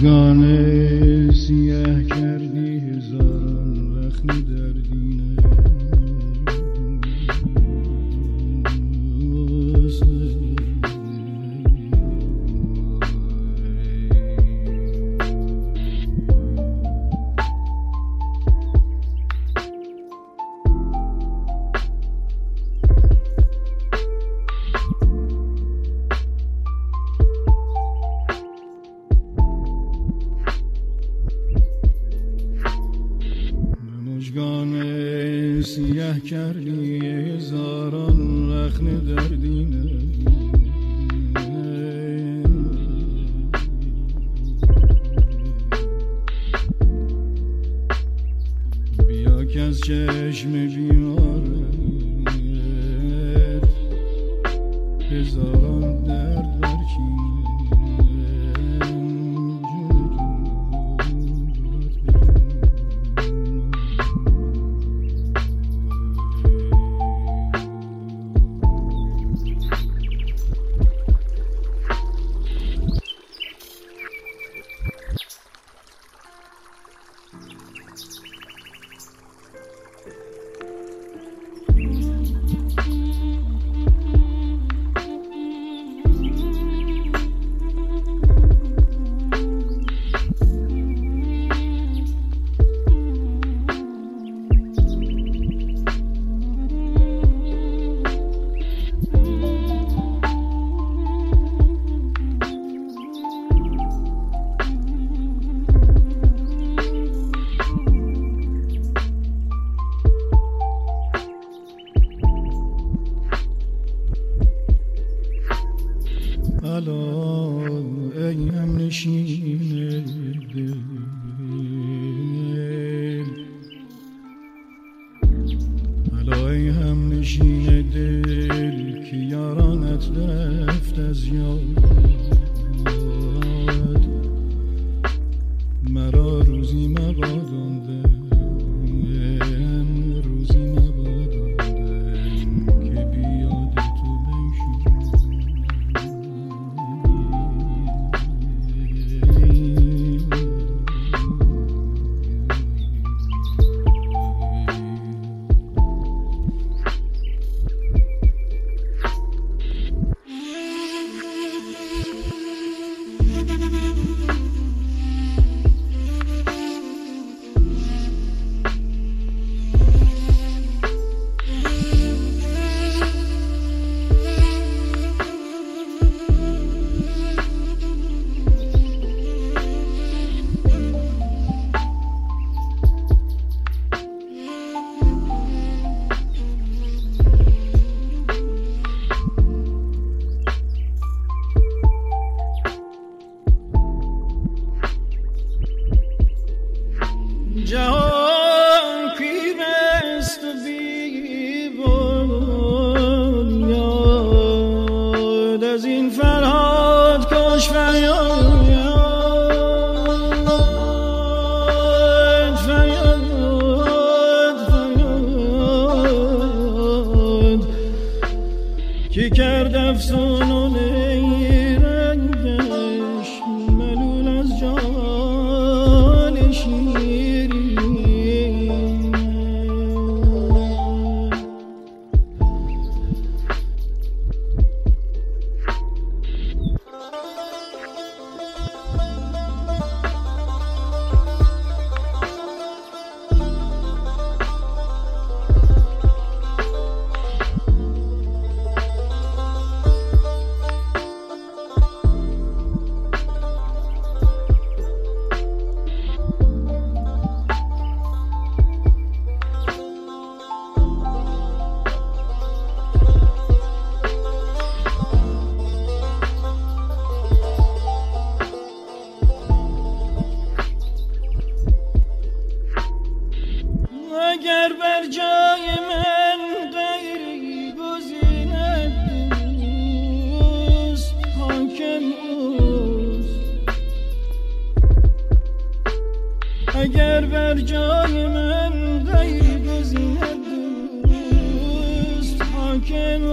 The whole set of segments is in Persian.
مژگان سیاه کردی هزاران رخنه در دینه مژگان سیاه کردی هزاران رخنه در دینه بیا که از چشم بیمارت هزاران درد برچینه الا ای هم نشین دل الا ای هم نشین دل که یارانت رفت از یاد مرا روزی مبادانده روزی مبادانده که بیاد تو جهان پیر است و بی‌بنیاد از این فرهاد کاش فریاد که کرد افسون و نیرنگش ملول از جان شیرین اگر بر جای من غیری گزیند دوست حاکم اوست اگر بر جای من غیری گزیند دوست حاکم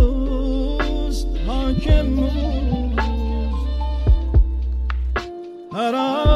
اوست حاکم اوست هر